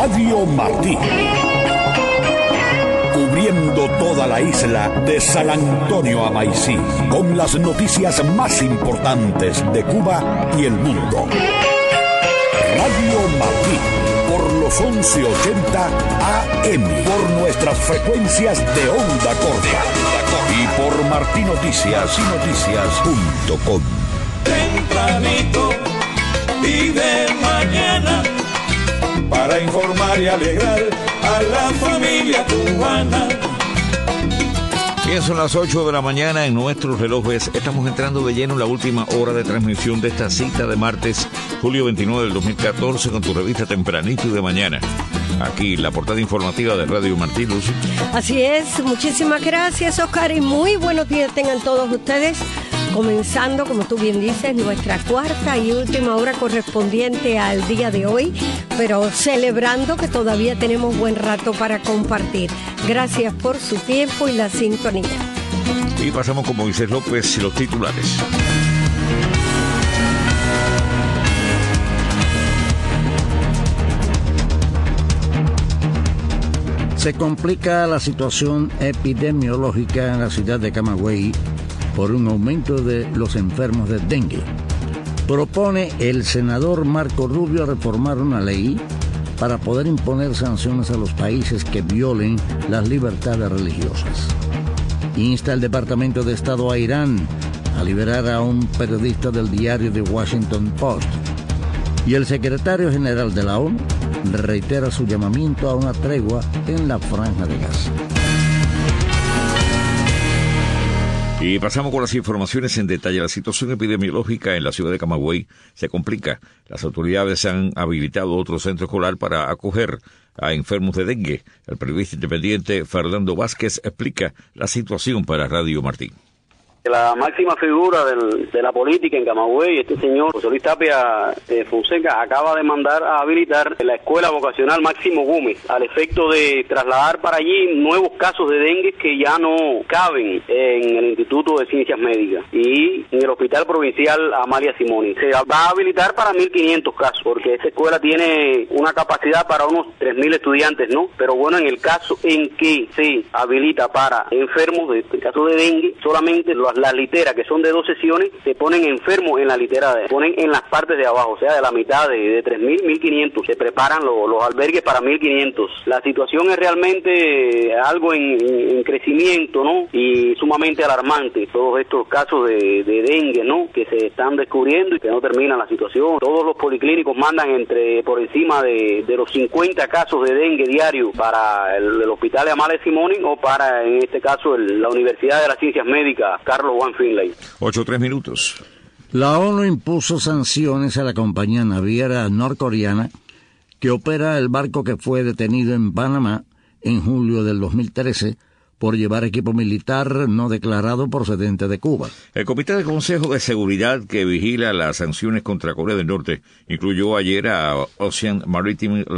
Radio Martí. Cubriendo toda la isla de San Antonio a Maicí, con las noticias más importantes de Cuba y el mundo. Radio Martí, por los 1180 AM, por nuestras frecuencias de onda corta y por martinoticias.com. Tempranito y de mañana, para informar y alegrar a la familia cubana. Bien, son las 8 de la mañana en nuestros relojes. Estamos entrando de lleno en la última hora de transmisión de esta cita de martes, julio 29 del 2014, con tu revista Tempranito y de Mañana. Aquí, la portada informativa de Radio Martí, Lucy. Así es, muchísimas gracias, Oscar, y muy buenos días tengan todos ustedes. Comenzando, como tú bien dices, nuestra cuarta y última hora correspondiente al día de hoy, pero celebrando que todavía tenemos buen rato para compartir. Gracias por su tiempo y la sintonía. Y pasamos con Moisés López y los titulares. Se complica la situación epidemiológica en la ciudad de Camagüey por un aumento de los enfermos de dengue. Propone el senador Marco Rubio reformar una ley para poder imponer sanciones a los países que violen las libertades religiosas. Insta el Departamento de Estado a Irán a liberar a un periodista del diario The Washington Post. Y el secretario general de la ONU reitera su llamamiento a una tregua en la Franja de Gaza. Y pasamos con las informaciones en detalle. La situación epidemiológica en la ciudad de Camagüey se complica. Las autoridades han habilitado otro centro escolar para acoger a enfermos de dengue. El periodista independiente Fernando Vázquez explica la situación para Radio Martí. La máxima figura de la política en Camagüey, este señor José Luis Tapia Fonseca, acaba de mandar a habilitar la Escuela Vocacional Máximo Gómez, al efecto de trasladar para allí nuevos casos de dengue que ya no caben en el Instituto de Ciencias Médicas y en el Hospital Provincial Amalia Simoni. Se va a habilitar para 1.500 casos, porque esa escuela tiene una capacidad para unos 3.000 estudiantes, ¿no? Pero bueno, en el caso en que se habilita para enfermos de este caso de dengue, solamente las literas, que son de 2 sesiones, se ponen enfermos en la litera, ponen en las partes de abajo, o sea, de la mitad, de 3.000, 1.500. Se preparan los albergues para 1.500. La situación es realmente algo en crecimiento, ¿no? Y sumamente alarmante. Todos estos casos de dengue, ¿no? Que se están descubriendo y que no terminan la situación. Todos los policlínicos mandan por encima de los 50 casos de dengue diario para el Hospital de Amalia Simoni o para, en este caso, la Universidad de las Ciencias Médicas, Carlos Juan Finlay. 8:03. La ONU impuso sanciones a la compañía naviera norcoreana que opera el barco que fue detenido en Panamá en julio del 2013 por llevar equipo militar no declarado procedente de Cuba. El Comité de Consejo de Seguridad que vigila las sanciones contra Corea del Norte incluyó ayer a Ocean Maritime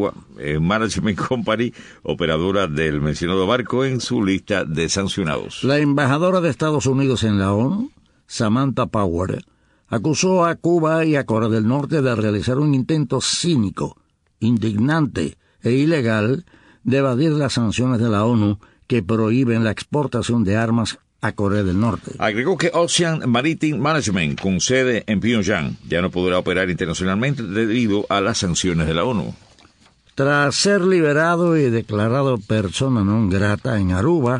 Management Company, operadora del mencionado barco, en su lista de sancionados. La embajadora de Estados Unidos en la ONU, Samantha Power, acusó a Cuba y a Corea del Norte de realizar un intento cínico, indignante e ilegal de evadir las sanciones de la ONU que prohíben la exportación de armas a Corea del Norte. Agregó que Ocean Maritime Management, con sede en Pyongyang, ya no podrá operar internacionalmente debido a las sanciones de la ONU. Tras ser liberado y declarado persona non grata en Aruba,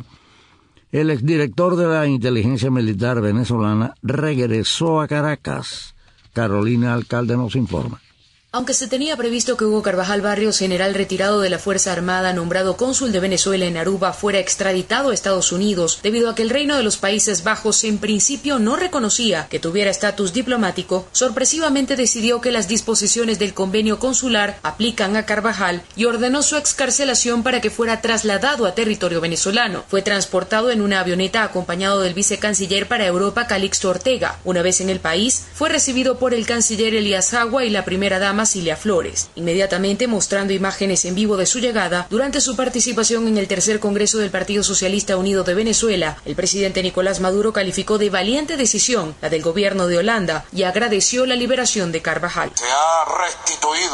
el exdirector de la inteligencia militar venezolana regresó a Caracas. Carolina Alcalde nos informa. Aunque se tenía previsto que Hugo Carvajal Barrios, general retirado de la Fuerza Armada, nombrado cónsul de Venezuela en Aruba, fuera extraditado a Estados Unidos, debido a que el Reino de los Países Bajos en principio no reconocía que tuviera estatus diplomático, sorpresivamente decidió que las disposiciones del convenio consular aplican a Carvajal y ordenó su excarcelación para que fuera trasladado a territorio venezolano. Fue transportado en una avioneta acompañado del vicecanciller para Europa, Calixto Ortega. Una vez en el país, fue recibido por el canciller Elías Agua y la primera dama Cilia Flores, inmediatamente mostrando imágenes en vivo de su llegada. Durante su participación en el tercer Congreso del Partido Socialista Unido de Venezuela, el presidente Nicolás Maduro calificó de valiente decisión la del gobierno de Holanda y agradeció la liberación de Carvajal. Se ha restituido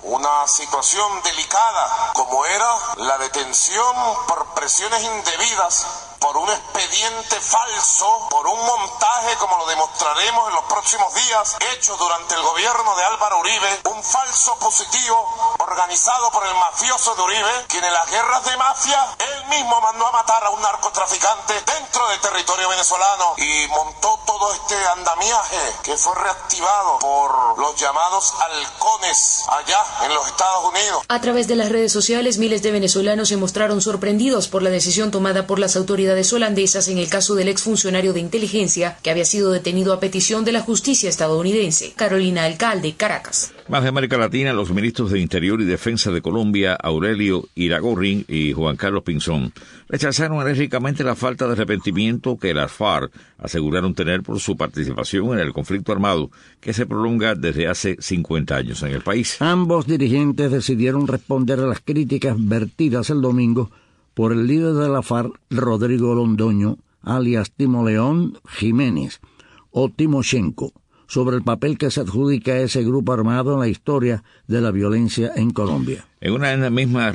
una situación delicada como era la detención por presiones indebidas, por un expediente falso, por un montaje, como lo demostraremos en los próximos días, hecho durante el gobierno de Álvaro Uribe, un falso positivo organizado por el mafioso de Uribe, quien en las guerras de mafia, él mismo mandó a matar a un narcotraficante dentro del territorio venezolano y montó todo este andamiaje que fue reactivado por los llamados halcones allá en los Estados Unidos. A través de las redes sociales, miles de venezolanos se mostraron sorprendidos por la decisión tomada por las autoridades holandesas en el caso del exfuncionario de inteligencia que había sido detenido a petición de la justicia estadounidense. Carolina Alcalde, Caracas. Más de América Latina, los ministros de Interior y Defensa de Colombia, Aurelio Iragorri y Juan Carlos Pinzón, rechazaron enérgicamente la falta de arrepentimiento que las FARC aseguraron tener por su participación en el conflicto armado que se prolonga desde hace 50 años en el país. Ambos dirigentes decidieron responder a las críticas vertidas el domingo por el líder de la FARC, Rodrigo Londoño, alias Timoleón Jiménez, o Timoshenko, sobre el papel que se adjudica a ese grupo armado en la historia de la violencia en Colombia. En una misma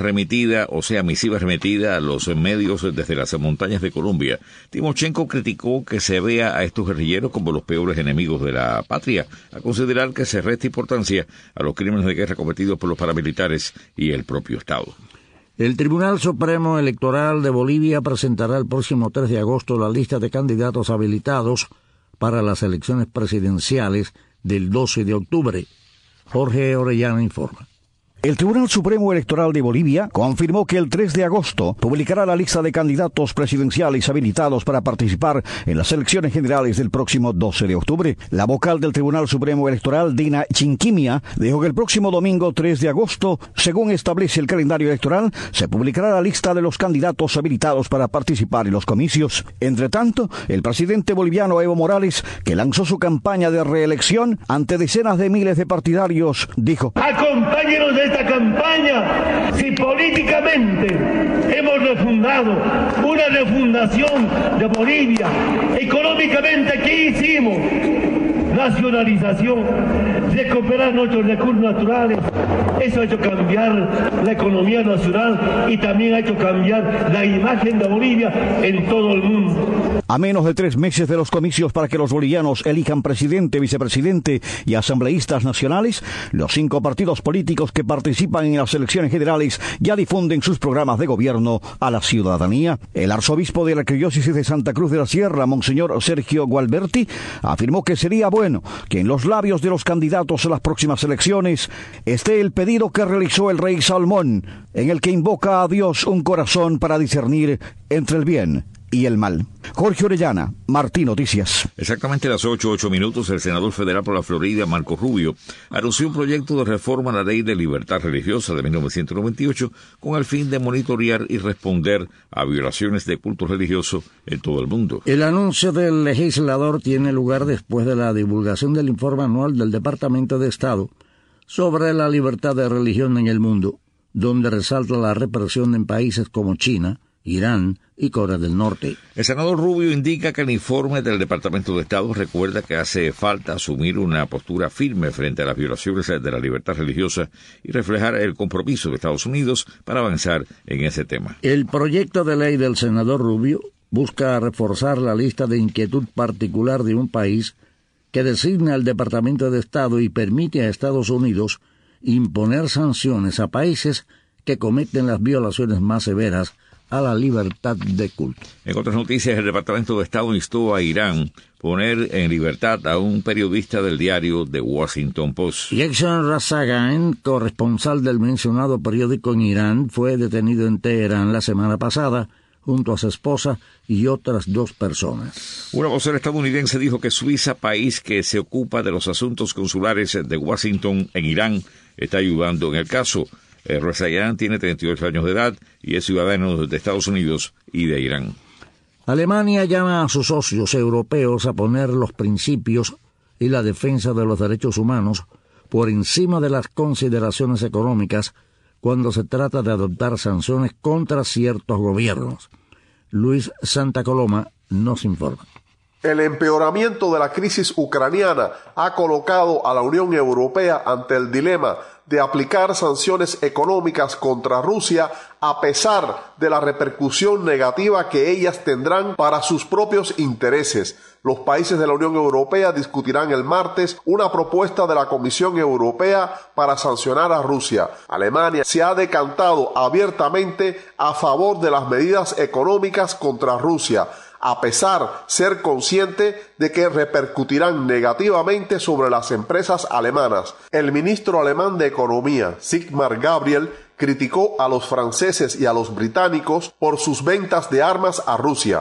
misiva remitida a los medios desde las montañas de Colombia, Timoshenko criticó que se vea a estos guerrilleros como los peores enemigos de la patria, a considerar que se resta importancia a los crímenes de guerra cometidos por los paramilitares y el propio Estado. El Tribunal Supremo Electoral de Bolivia presentará el próximo 3 de agosto la lista de candidatos habilitados para las elecciones presidenciales del 12 de octubre. Jorge Orellana informa. El Tribunal Supremo Electoral de Bolivia confirmó que el 3 de agosto publicará la lista de candidatos presidenciales habilitados para participar en las elecciones generales del próximo 12 de octubre. La vocal del Tribunal Supremo Electoral, Dina Chinquimia, dijo que el próximo domingo 3 de agosto, según establece el calendario electoral, se publicará la lista de los candidatos habilitados para participar en los comicios. Entre tanto, el presidente boliviano Evo Morales, que lanzó su campaña de reelección ante decenas de miles de partidarios, dijo: acompáñenos de esta campaña. Si políticamente hemos refundado una refundación de Bolivia, económicamente, ¿qué hicimos? Nacionalización, recuperar nuestros recursos naturales. Eso ha hecho cambiar la economía nacional y también ha hecho cambiar la imagen de Bolivia en todo el mundo. A menos de 3 meses de los comicios para que los bolivianos elijan presidente, vicepresidente y asambleístas nacionales, los 5 partidos políticos que participan en las elecciones generales ya difunden sus programas de gobierno a la ciudadanía. El arzobispo de la Arquidiócesis de Santa Cruz de la Sierra, Monseñor Sergio Gualberti, afirmó que sería bueno que en los labios de los candidatos a las próximas elecciones esté el pedido que realizó el rey Salomón, en el que invoca a Dios un corazón para discernir entre el bien y el mal. Jorge Orellana, Martín Noticias. Exactamente a las 8:08, el senador federal por la Florida, Marco Rubio, anunció un proyecto de reforma a la Ley de Libertad Religiosa de 1998 con el fin de monitorear y responder a violaciones de culto religioso en todo el mundo. El anuncio del legislador tiene lugar después de la divulgación del informe anual del Departamento de Estado sobre la libertad de religión en el mundo, donde resalta la represión en países como China, Irán y Corea del Norte. El senador Rubio indica que el informe del Departamento de Estado recuerda que hace falta asumir una postura firme frente a las violaciones de la libertad religiosa y reflejar el compromiso de Estados Unidos para avanzar en ese tema. El proyecto de ley del senador Rubio busca reforzar la lista de inquietud particular de un país que designa el Departamento de Estado y permite a Estados Unidos imponer sanciones a países que cometen las violaciones más severas a la libertad de culto. En otras noticias, el Departamento de Estado instó a Irán poner en libertad a un periodista del diario The Washington Post. Jackson Razaghan, corresponsal del mencionado periódico en Irán, fue detenido en Teherán la semana pasada junto a su esposa y otras 2 personas. Una vocera estadounidense dijo que Suiza, país que se ocupa de los asuntos consulares de Washington en Irán, está ayudando en el caso. Razaghan tiene 38 años de edad y es ciudadano de Estados Unidos y de Irán. Alemania llama a sus socios europeos a poner los principios y la defensa de los derechos humanos por encima de las consideraciones económicas cuando se trata de adoptar sanciones contra ciertos gobiernos. Luis Santa Coloma nos informa. El empeoramiento de la crisis ucraniana ha colocado a la Unión Europea ante el dilema de aplicar sanciones económicas contra Rusia a pesar de la repercusión negativa que ellas tendrán para sus propios intereses. Los países de la Unión Europea discutirán el martes una propuesta de la Comisión Europea para sancionar a Rusia. Alemania se ha decantado abiertamente a favor de las medidas económicas contra Rusia, a pesar de ser consciente de que repercutirán negativamente sobre las empresas alemanas. El ministro alemán de Economía, Sigmar Gabriel, criticó a los franceses y a los británicos por sus ventas de armas a Rusia.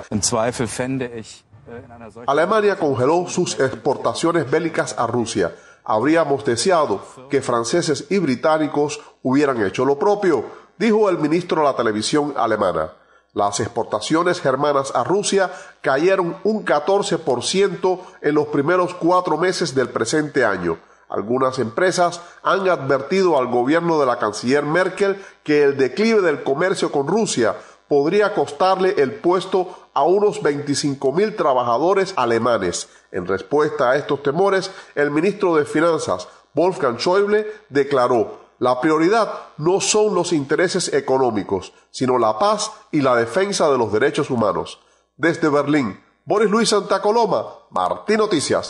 Alemania congeló sus exportaciones bélicas a Rusia. Habríamos deseado que franceses y británicos hubieran hecho lo propio, dijo el ministro a la televisión alemana. Las exportaciones germanas a Rusia cayeron un 14% en los primeros 4 meses del presente año. Algunas empresas han advertido al gobierno de la canciller Merkel que el declive del comercio con Rusia podría costarle el puesto a unos 25.000 trabajadores alemanes. En respuesta a estos temores, el ministro de Finanzas, Wolfgang Schäuble, declaró: la prioridad no son los intereses económicos, sino la paz y la defensa de los derechos humanos. Desde Berlín, Boris Luis Santa Coloma, Martí Noticias.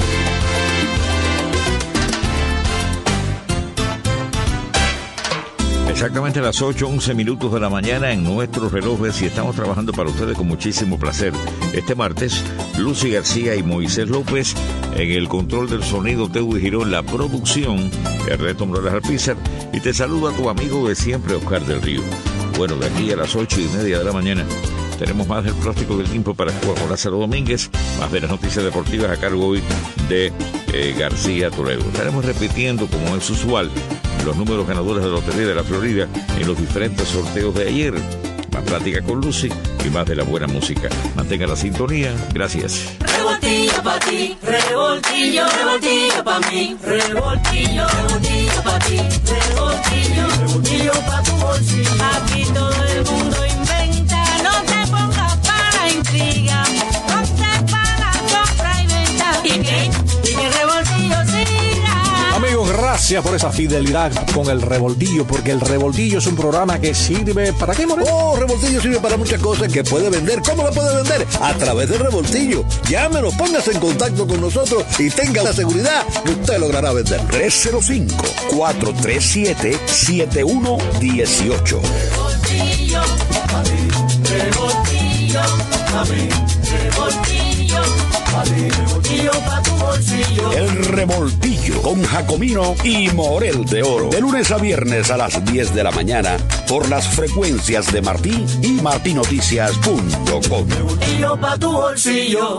Exactamente a las 8:11 de la mañana en nuestros relojes, y estamos trabajando para ustedes con muchísimo placer. Este martes, Lucy García y Moisés López en el control del sonido, Teui Girón, la producción, Ernesto Morales Alpizar, y te saluda tu amigo de siempre, Oscar del Río. Bueno, de aquí a las 8:30 de la mañana tenemos más del plástico del tiempo para Juan Lázaro Domínguez, más de las noticias deportivas a cargo hoy de García Toledo. Estaremos repitiendo, como es usual, los números ganadores de la Lotería de la Florida en los diferentes sorteos de ayer. Más plática con Lucy y más de la buena música. Mantenga la sintonía. Gracias. Revoltillo pa' ti, revoltillo, revoltillo pa' mí, revoltillo, revoltillo pa' ti, revoltillo, revoltillo pa' tu bolsillo. Aquí todo el mundo inventa, no te pongas para intriga, ponte para compra y venta. Y que revoltillo siga. Amigos, gracias por esa fidelidad con el Revoltillo, porque el Revoltillo es un programa que sirve ¿para qué, Moreno? Oh, Revoltillo sirve para muchas cosas que puede vender. ¿Cómo lo puede vender? A través del Revoltillo. Llámenos, póngase en contacto con nosotros y tenga la seguridad que usted logrará vender. 305-437-7118. Revoltillo, a mí, revoltillo, a mí, revoltillo, a mí, revoltillo pa' tu bolsillo. El Revoltillo con Jacomino y Morel de Oro. De lunes a viernes a las 10 de la mañana por las frecuencias de Martí y martinoticias.com. Revoltillo pa' tu bolsillo.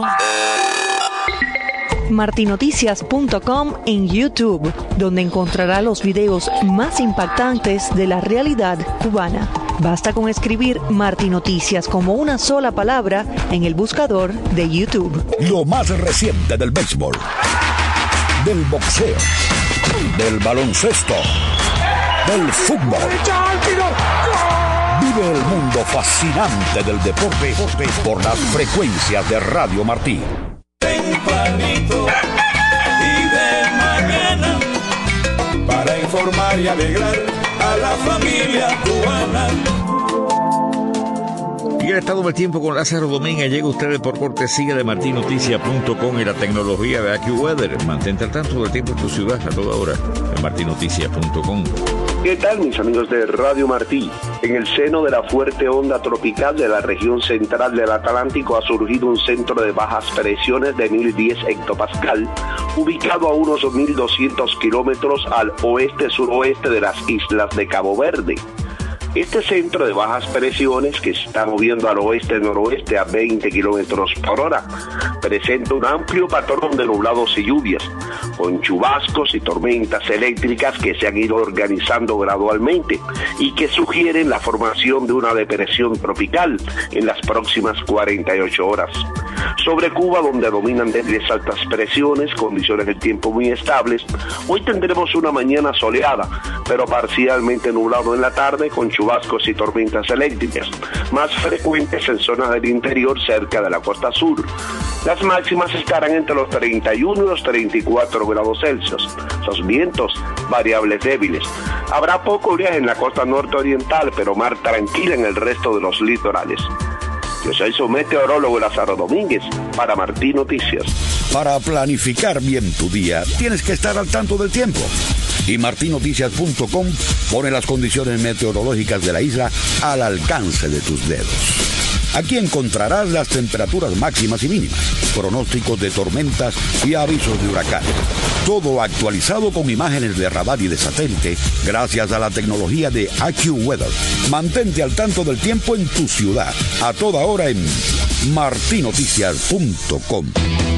martinoticias.com en YouTube, donde encontrará los videos más impactantes de la realidad cubana. Basta con escribir Martí Noticias como una sola palabra en el buscador de YouTube. Lo más reciente del béisbol, del boxeo, del baloncesto, del fútbol. Vive el mundo fascinante del deporte por las frecuencias de Radio Martí. Tempranito y de mañana, para informar y alegrar a la familia cubana. Y el estado del tiempo con Lázaro Domínguez llega a ustedes por cortesía de martinoticias.com y la tecnología de AccuWeather. Mantente al tanto del tiempo en tu ciudad a toda hora en martinoticias.com. ¿Qué tal, mis amigos de Radio Martí? En el seno de la fuerte onda tropical de la región central del Atlántico ha surgido un centro de bajas presiones de 1010 hectopascal, ubicado a unos 1.200 kilómetros al oeste-suroeste de las islas de Cabo Verde. Este centro de bajas presiones, que se está moviendo al oeste-noroeste a 20 kilómetros por hora, presenta un amplio patrón de nublados y lluvias, con chubascos y tormentas eléctricas que se han ido organizando gradualmente y que sugieren la formación de una depresión tropical en las próximas 48 horas. Sobre Cuba, donde dominan débiles altas presiones, condiciones del tiempo muy estables, hoy tendremos una mañana soleada, pero parcialmente nublado en la tarde, con chubascos y tormentas eléctricas, más frecuentes en zonas del interior cerca de la costa sur. Las máximas estarán entre los 31 y los 34 grados Celsius. Los vientos variables débiles. Habrá poco oleaje en la costa norte-oriental, pero mar tranquila en el resto de los litorales. Yo soy su meteorólogo Lázaro Domínguez para Martí Noticias. Para planificar bien tu día, tienes que estar al tanto del tiempo. Y martinoticias.com pone las condiciones meteorológicas de la isla al alcance de tus dedos. Aquí encontrarás las temperaturas máximas y mínimas, pronósticos de tormentas y avisos de huracanes. Todo actualizado con imágenes de radar y de satélite gracias a la tecnología de AccuWeather. Mantente al tanto del tiempo en tu ciudad, a toda hora en martinoticias.com.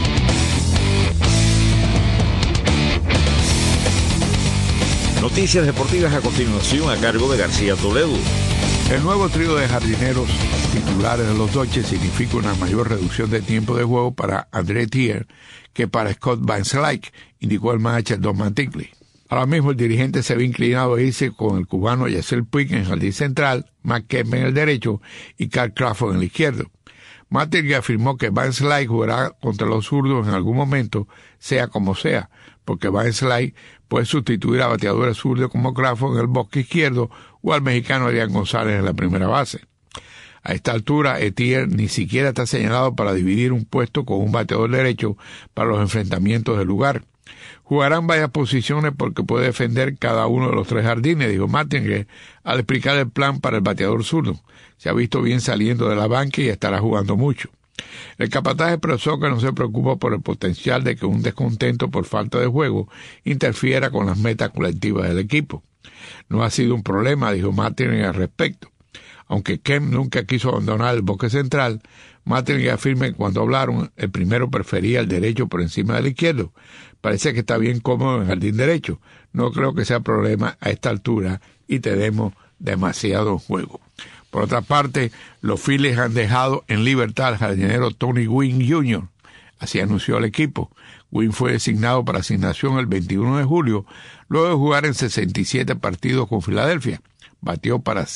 Noticias deportivas a continuación a cargo de García Toledo. El nuevo trío de jardineros titulares de los Dodgers significa una mayor reducción de tiempo de juego para André Thier que para Scott Van Slyke, indicó el manager Don Mattingly. Ahora mismo el dirigente se ve inclinado a irse con el cubano Yasiel Puig en el jardín central, Matt Kemp en el derecho y Carl Crawford en el izquierdo. Mattingly afirmó que Van Slyke jugará contra los zurdos en algún momento, sea como sea, porque Van Slyke puede sustituir a bateadores zurdos como Crawford en el bosque izquierdo o al mexicano Adrián González en la primera base. A esta altura, Etier ni siquiera está señalado para dividir un puesto con un bateador derecho para los enfrentamientos del lugar. Jugarán varias posiciones porque puede defender cada uno de los tres jardines, dijo Mattingly al explicar el plan para el bateador zurdo. Se ha visto bien saliendo de la banca y estará jugando mucho. El capataz expresó que no se preocupa por el potencial de que un descontento por falta de juego interfiera con las metas colectivas del equipo. No ha sido un problema, dijo Mattingly al respecto. Aunque Kemp nunca quiso abandonar el bosque central, Mattingly afirma que cuando hablaron, el primero prefería el derecho por encima del izquierdo. Parece que está bien cómodo en el jardín derecho. No creo que sea problema a esta altura y tenemos demasiado juego. Por otra parte, los Phillies han dejado en libertad al jardinero Tony Gwynn Jr., así anunció el equipo. Gwynn fue designado para asignación el 21 de julio, luego de jugar en 67 partidos con Filadelfia. Batió para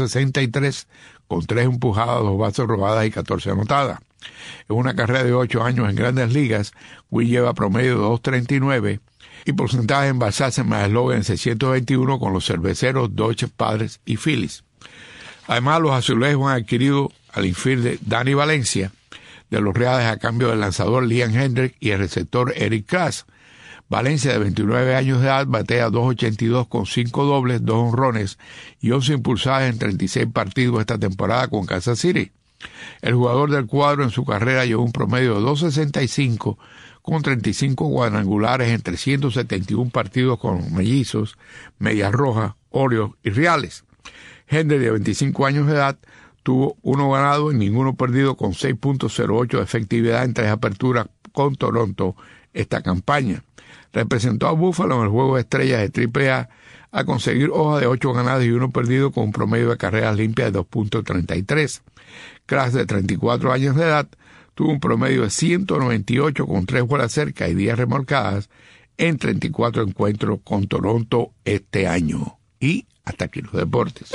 163 con 3 empujadas, 2 bases robadas y 14 anotadas. En una carrera de 8 años en Grandes Ligas, Gwynn lleva promedio de 2.39 y porcentaje en bases más eslogan en 621 con los cerveceros, Dodgers, Padres y Phillies. Además, los azulejos han adquirido al infielder Danny Valencia de los Reales a cambio del lanzador Liam Hendriks y el receptor Eric Klaas. Valencia, de 29 años de edad, batea 2.82 con 5 dobles, 2 honrones y 11 impulsadas en 36 partidos esta temporada con Kansas City. El jugador del cuadro en su carrera llevó un promedio de 2.65 con 35 cuadrangulares en 371 partidos con Mellizos, Medias Rojas, Orioles y Reales. Hendriks, de 25 años de edad, tuvo 1 ganado y ninguno perdido con 6.08 de efectividad en 3 aperturas con Toronto esta campaña. Representó a Buffalo en el juego de estrellas de AAA a conseguir hoja de 8 ganados y 1 perdido con un promedio de carreras limpias de 2.33. Klaas, de 34 años de edad, tuvo un promedio de 198 con 3 bolas cerca y 10 remolcadas en 34 encuentros con Toronto este año. Y hasta aquí los deportes.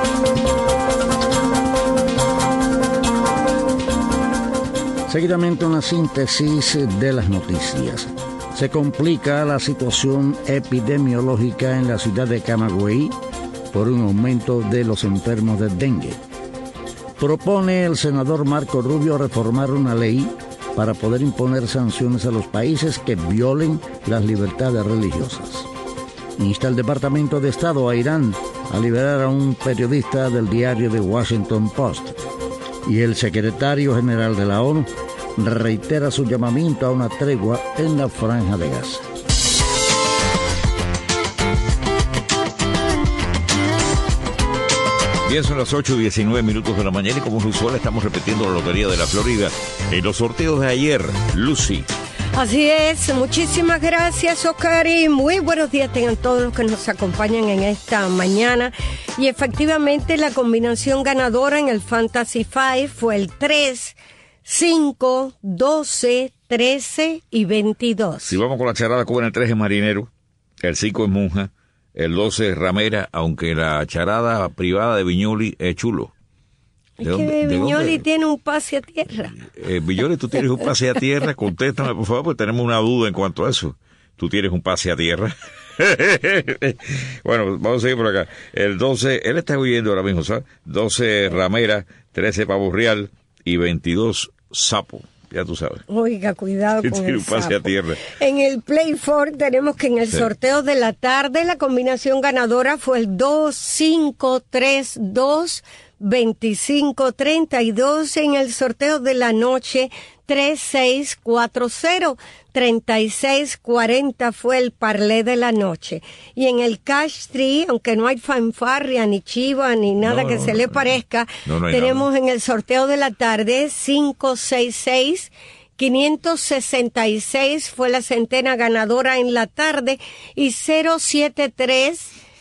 Seguidamente una síntesis de las noticias. Se complica la situación epidemiológica en la ciudad de Camagüey por un aumento de los enfermos de dengue. Propone el senador Marco Rubio reformar una ley para poder imponer sanciones a los países que violen las libertades religiosas. Insta al Departamento de Estado a Irán a liberar a un periodista del diario The Washington Post. Y el secretario general de la ONU reitera su llamamiento a una tregua en la Franja de Gaza. Bien, son las 8:19 de la mañana y como es usual estamos repitiendo la Lotería de la Florida en los sorteos de ayer. Lucy. Así es, muchísimas gracias, Oscar, y muy buenos días tengan todos los que nos acompañan en esta mañana. Y efectivamente la combinación ganadora en el Fantasy 5 fue el 3, 5, 12, 13 y 22. Si vamos con la charada, con el 3 es Marinero, el 5 es Monja, el 12 es Ramera, aunque la charada privada de Viñoli es Chulo. Es que Viñoli tiene un pase a tierra. Viñoli, tú tienes un pase a tierra. Contéstame, por favor, porque tenemos una duda en cuanto a eso. ¿Tú tienes un pase a tierra? Bueno, vamos a seguir por acá. El 12, él está huyendo ahora mismo, ¿sabes? 12 ramera, 13 pavo real y 22 sapo. Ya tú sabes. Oiga, cuidado con tiene el un pase sapo. a tierra. En el Play 4 tenemos que en el Sí. sorteo de la tarde la combinación ganadora fue el 2532 2532. En el sorteo de la noche 3640 3640 fue el parlé de la noche. Y en el Cash Tree, aunque no hay fanfarria, ni chiva, ni nada No, que no, se le parezca, no hay tenemos en el sorteo de la tarde 566 566 fue la centena ganadora en la tarde y 073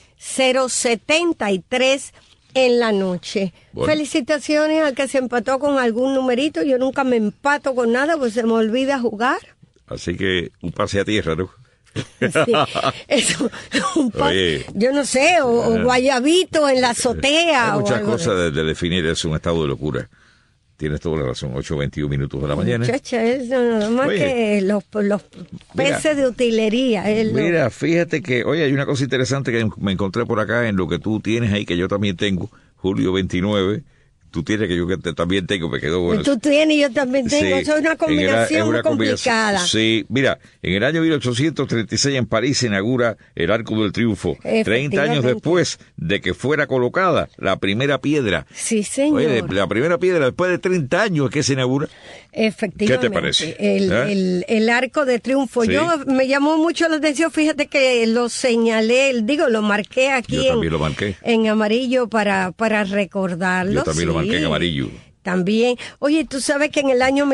073 en la noche. Bueno. Felicitaciones al que se empató con algún numerito. Yo nunca me empato con nada, pues se me olvida jugar. Así que un pase a tierra, ¿no? Sí, eso, Oye. yo no sé, o guayabito en la azotea. Hay o muchas algo de cosas de definir eso, un estado de locura. Tienes toda la razón, 8:21 minutos de la mañana. Muchacha, eso nada más Oye. que los peces de utilería. Mira, fíjate que, oye, hay una cosa interesante que me encontré por acá en lo que tú tienes ahí, que yo también tengo, julio 29. Tú tienes que yo que también tengo, me quedó bueno. Tú tienes y yo también tengo. Sí, Eso es una combinación muy complicada. Sí, mira, en el año 1836 en París se inaugura el Arco del Triunfo, 30 años después de que fuera colocada la primera piedra. Sí, señor. Oye, la primera piedra después de 30 años es que se inaugura. Efectivamente. ¿Qué te parece? El Arco de Triunfo. Sí. Yo me llamó mucho la atención, fíjate que lo señalé, lo marqué aquí Yo también lo marqué. en amarillo para recordarlo. Yo también lo marqué en amarillo. También. Oye, tú sabes que en el año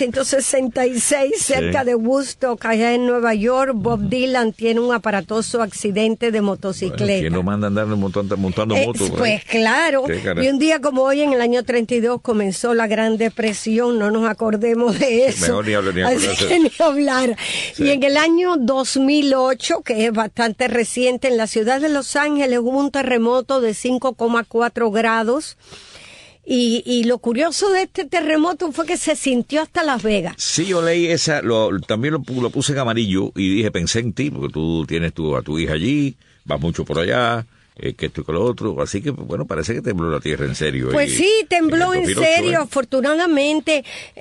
1966, cerca de Woodstock, allá en Nueva York, Bob Dylan tiene un aparatoso accidente de motocicleta. ¿Quién no manda a andar montando motos? Pues claro, y un día como hoy, en el año 32, comenzó la Gran Depresión, no nos acordemos de eso. Mejor ni hablar, ni Así acordarse. que ni hablar. Sí. Y en el año 2008, que es bastante reciente, en la ciudad de Los Ángeles hubo un terremoto de 5,4 grados. Y lo curioso de este terremoto fue que se sintió hasta Las Vegas. Sí, yo leí esa, también lo puse en amarillo y dije, pensé en ti, porque tú tienes a tu hija allí, vas mucho por allá, que esto y que lo otro, así que, bueno, parece que tembló la tierra en serio. Pues sí, tembló en serio, afortunadamente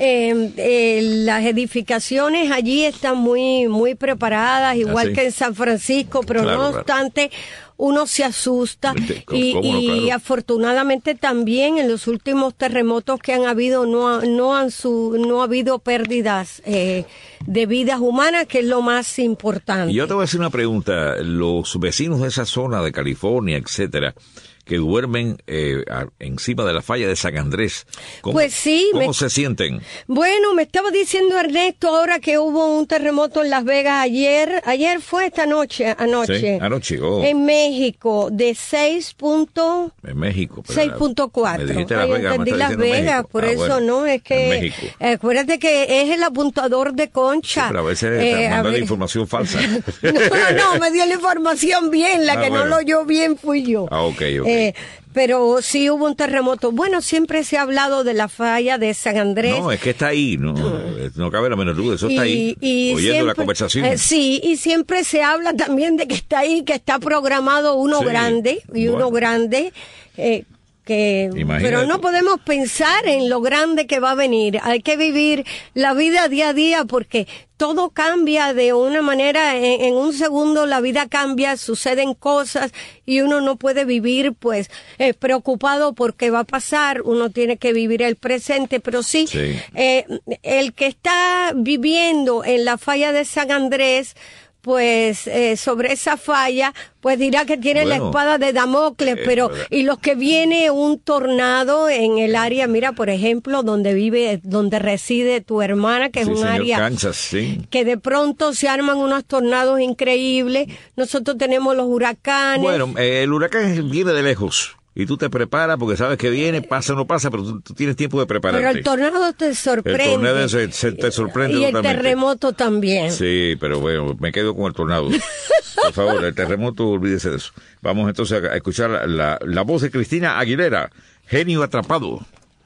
las edificaciones allí están muy preparadas, igual sí. que en San Francisco, pero Claro, no claro. obstante, uno se asusta y claro. afortunadamente también en los últimos terremotos que han habido no ha habido pérdidas de vidas humanas, que es lo más importante. Y yo te voy a hacer una pregunta. Los vecinos de esa zona de California, etcétera, que duermen encima de la falla de San Andrés, ¿cómo se sienten? Bueno, me estaba diciendo Ernesto ahora que hubo un terremoto en Las Vegas ayer fue anoche. Sí, anoche, en México, de 6. En México. 6.4. Me dijiste Las Ay, Vegas, entendí me Las estás diciendo Vegas, México. por eso Bueno, no, es en que México. acuérdate que es el apuntador de Concha. Sí, pero a veces te mandan la información falsa. No, me dio la información bien, la que no bueno. lo oyó bien fui yo. Ok. Pero sí hubo un terremoto. Bueno, siempre se ha hablado de la falla de San Andrés. No, es que está ahí, no cabe la menor duda, eso está ahí, oyendo siempre, la conversación. sí, y siempre se habla también de que está ahí, que está programado uno Sí, grande, y bueno. uno grande, Imagínate. pero no podemos pensar en lo grande que va a venir. Hay que vivir la vida día a día porque todo cambia de una manera, en un segundo la vida cambia, suceden cosas y uno no puede vivir pues preocupado por qué va a pasar, uno tiene que vivir el presente, pero sí. El que está viviendo en la falla de San Andrés, pues sobre esa falla, pues dirá que tiene la espada de Damocles, pero y los que viene un tornado en el área, mira, por ejemplo, donde reside tu hermana, que es un área Kansas, sí. que de pronto se arman unos tornados increíbles. Nosotros tenemos los huracanes. Bueno, el huracán viene de lejos. Y tú te preparas porque sabes que viene, pasa o no pasa, pero tú tienes tiempo de prepararte. Pero el tornado te sorprende. El tornado se te sorprende y el totalmente. terremoto también. Sí, pero bueno, me quedo con el tornado. Por favor, el terremoto, olvídese de eso. Vamos entonces a escuchar la voz de Cristina Aguilera, Genio Atrapado.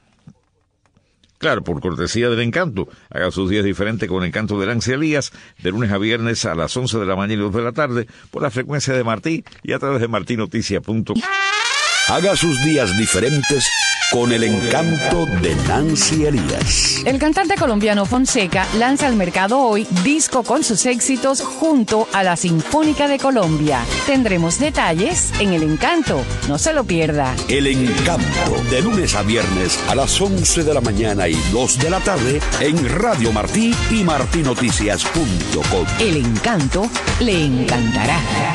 Claro, por cortesía del Encanto. Haga sus días diferentes con el Encanto de Nancy Elías, de lunes a viernes a las 11 de la mañana y 2 de la tarde, por la frecuencia de Martí y a través de martinoticia.com. Haga sus días diferentes con el Encanto de Nancy Elías. El cantante colombiano Fonseca lanza al mercado hoy disco con sus éxitos junto a la Sinfónica de Colombia. Tendremos detalles en El Encanto, no se lo pierda. El Encanto, de lunes a viernes a las 11 de la mañana y 2 de la tarde en Radio Martí y martinoticias.com. El Encanto le encantará.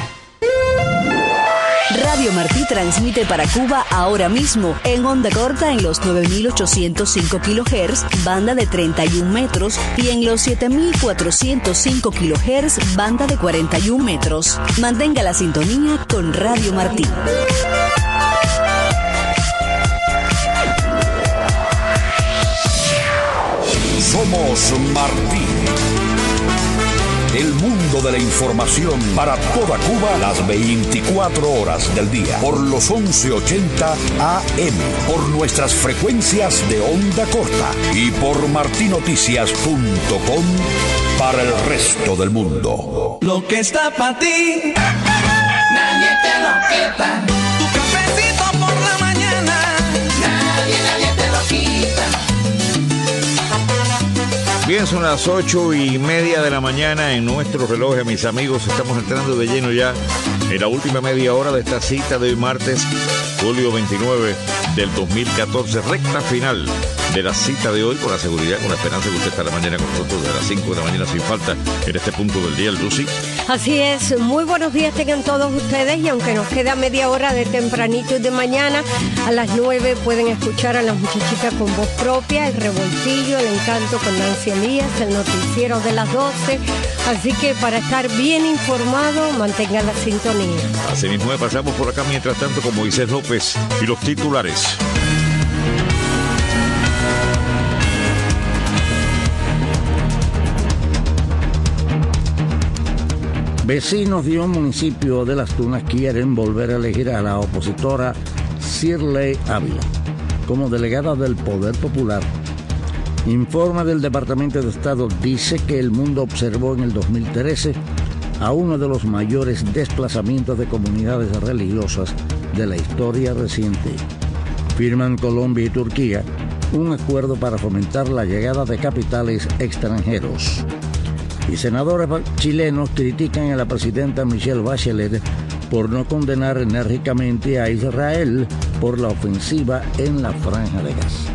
Radio Martí transmite para Cuba ahora mismo en onda corta en los 9.805 kHz, banda de 31 metros, y en los 7.405 kHz, banda de 41 metros. Mantenga la sintonía con Radio Martí. Somos Martí. El mundo de la información para toda Cuba las 24 horas del día. Por los 1180 AM, por nuestras frecuencias de onda corta y por martinoticias.com para el resto del mundo. Lo que está para ti, nadie te lo quita. Tu cafecito por la mañana, nadie te lo quita. Bien, son las 8:30 de la mañana en nuestro reloj, mis amigos. Estamos entrando de lleno ya en la última media hora de esta cita de hoy martes, julio 29 del 2014, recta final de la cita de hoy, con la seguridad, con la esperanza que usted estará mañana con nosotros de las 5 de la mañana sin falta en este punto del día, Lucy. Así es, muy buenos días tengan todos ustedes, y aunque nos queda media hora de tempranito y de mañana, a las 9 pueden escuchar a las muchachitas con voz propia, el revoltillo, el Encanto con Nancy Elías, el noticiero de las 12, así que para estar bien informado, mantengan la sintonía. Así mismo pasamos por acá mientras tanto con Moisés López y los titulares. Vecinos de un municipio de Las Tunas quieren volver a elegir a la opositora Shirley Ávila como delegada del Poder Popular. Informe del Departamento de Estado dice que el mundo observó en el 2013 a uno de los mayores desplazamientos de comunidades religiosas de la historia reciente. Firman Colombia y Turquía un acuerdo para fomentar la llegada de capitales extranjeros. Y senadores chilenos critican a la presidenta Michelle Bachelet por no condenar enérgicamente a Israel por la ofensiva en la Franja de Gaza.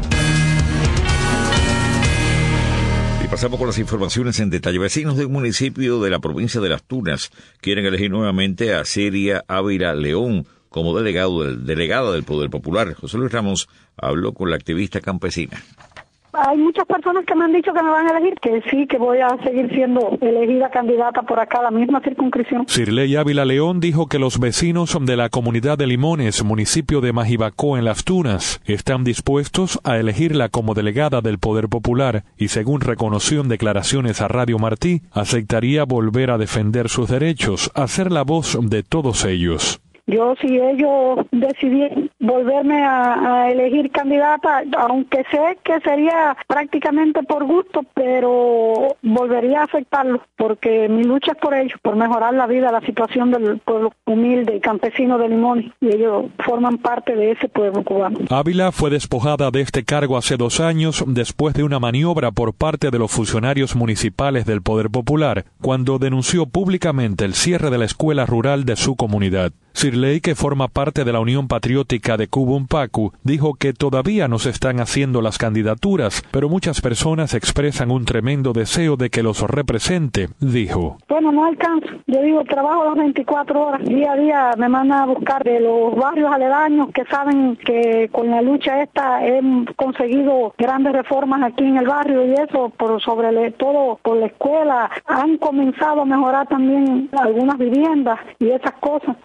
Y pasamos con las informaciones en detalle. Vecinos de un municipio de la provincia de Las Tunas quieren elegir nuevamente a Siria Ávila León como delegada del Poder Popular. José Luis Ramos habló con la activista campesina. Hay muchas personas que me han dicho que me van a elegir, que sí, que voy a seguir siendo elegida candidata por acá, la misma circunscripción. Shirley Ávila León dijo que los vecinos de la comunidad de Limones, municipio de Majibacó en Las Tunas, están dispuestos a elegirla como delegada del Poder Popular y, según reconoció en declaraciones a Radio Martí, aceptaría volver a defender sus derechos, a ser la voz de todos ellos. Yo, si ellos decidieran volverme a elegir candidata, aunque sé que sería prácticamente por gusto, pero volvería a aceptarlo, porque mi lucha es por ellos, por mejorar la vida, la situación del pueblo humilde y campesino de Limón, y ellos forman parte de ese pueblo cubano. Ávila fue despojada de este cargo hace 2 años después de una maniobra por parte de los funcionarios municipales del Poder Popular, cuando denunció públicamente el cierre de la escuela rural de su comunidad. Shirley, que forma parte de la Unión Patriótica de Cubumpacu, dijo que todavía no se están haciendo las candidaturas, pero muchas personas expresan un tremendo deseo de que los represente, dijo. Bueno, no alcanzo. Yo digo, trabajo las 24 horas. Día a día me mandan a buscar de los barrios aledaños que saben que con la lucha esta hemos conseguido grandes reformas aquí en el barrio, y eso sobre todo por la escuela. Han comenzado a mejorar también algunas viviendas y esas cosas. Cada